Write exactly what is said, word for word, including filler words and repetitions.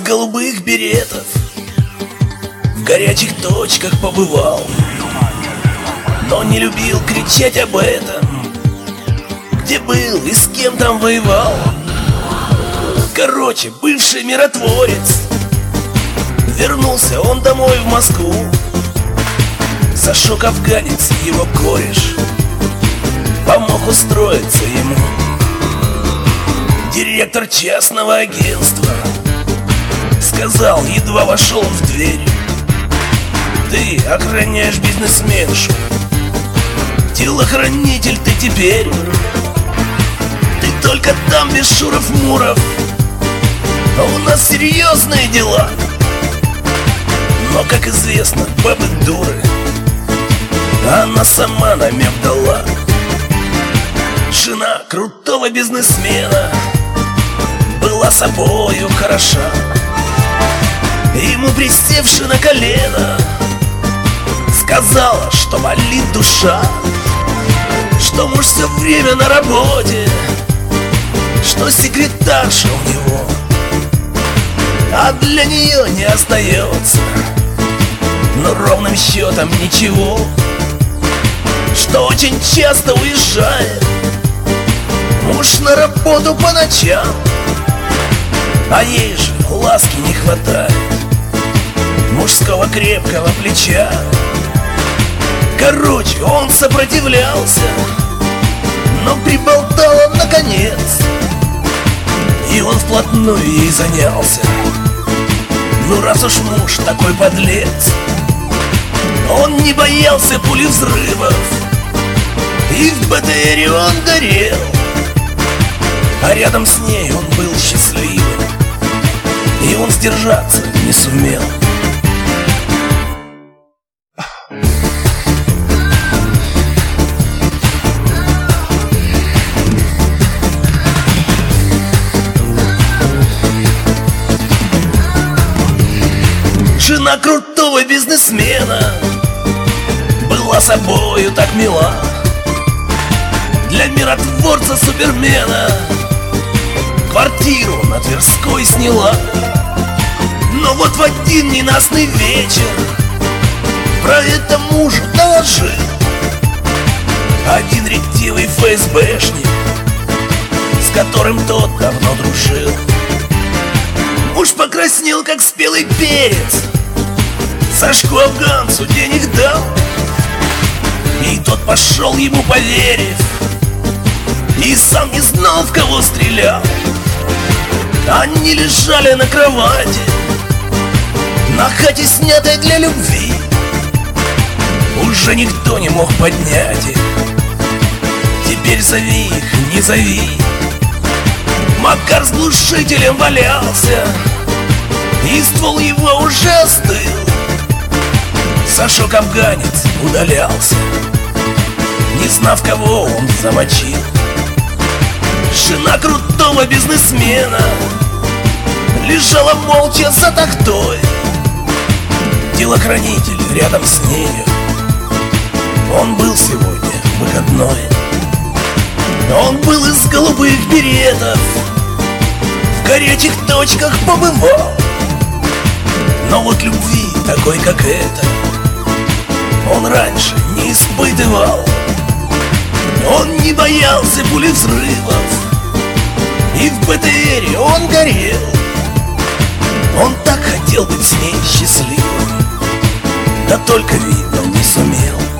голубых беретов в горячих точках побывал, но не любил кричать об этом, где был и с кем там воевал. Короче, бывший миротворец, вернулся он домой в Москву. Сашок афганец, его кореш, помог устроиться ему. Директор частного агентства сказал, едва вошел в дверь: ты охраняешь бизнесменшу, телохранитель ты теперь. Ты только там без шуров-муров, а у нас серьезные дела. Но, как известно, бабы дуры, она сама намек дала. Жена крутого бизнесмена была собою хороша. Ему, присевши на колено, сказала, что болит душа, что муж все время на работе, что секретарша у него, а для нее не остается но ровным счетом ничего, что очень часто уезжает муж на работу по ночам, а ей же ласки не хватает, мужского крепкого плеча. Короче, он сопротивлялся, но приболтал он наконец, и он вплотную ей занялся. Ну раз уж муж такой подлец, он не боялся пули взрывов, и в БТРе он горел, а рядом с ней он был счастливым, и он сдержаться не сумел. Жена крутого бизнесмена была собою так мила, для миротворца-супермена квартиру на Тверской сняла. Но вот в один ненастный вечер про это мужу доложил один ретивый ФСБшник, с которым тот давно дружил. Муж покраснел, как спелый перец, Сашку афганцу денег дал, и тот пошел ему поверив, и сам не знал, в кого стрелял. Они лежали на кровати, на хате, снятой для любви. Уже никто не мог поднять их, теперь зови их, не зови. Макар с глушителем валялся, и ствол его уже остыл. Сашок афганец удалялся, не знав, кого он замочил. Жена крутого бизнесмена лежала молча за тахтой, телохранитель рядом с нею. Он был сегодня выходной, он был из голубых беретов, в горячих точках побывал. Но вот любви такой, как эта, он раньше не испытывал. Он не боялся пули взрывов, и в БТРе он горел. Он так хотел быть с ней счастливым, да только, видно, не сумел.